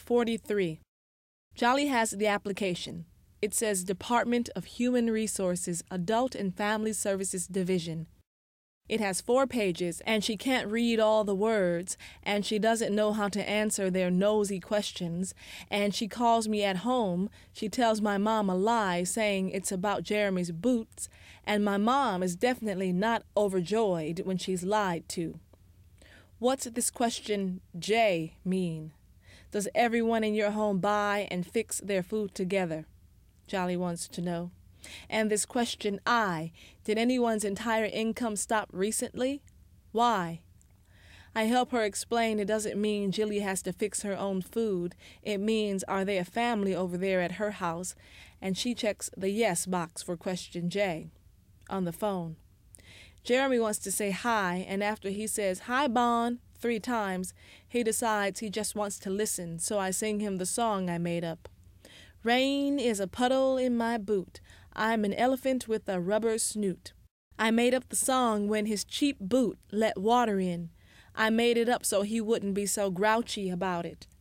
43. Jolly has the application. It says Department of Human Resources, Adult and Family Services Division. It has 4 pages, and she can't read all the words, and she doesn't know how to answer their nosy questions, and she calls me at home. She tells my mom a lie saying it's about Jeremy's boots, and my mom is definitely not overjoyed when she's lied to. What's this question J mean? Does everyone in your home buy and fix their food together? Jolly wants to know. And this question I, did anyone's entire income stop recently? Why? I help her explain it doesn't mean Jilly has to fix her own food. It means are they a family over there at her house? And she checks the yes box for question J on the phone. Jeremy wants to say hi, and after he says, "Hi, Bon," 3 times, he decides he just wants to listen, so I sing him the song I made up. Rain is a puddle in my boot. I'm an elephant with a rubber snoot. I made up the song when his cheap boot let water in. I made it up so he wouldn't be so grouchy about it.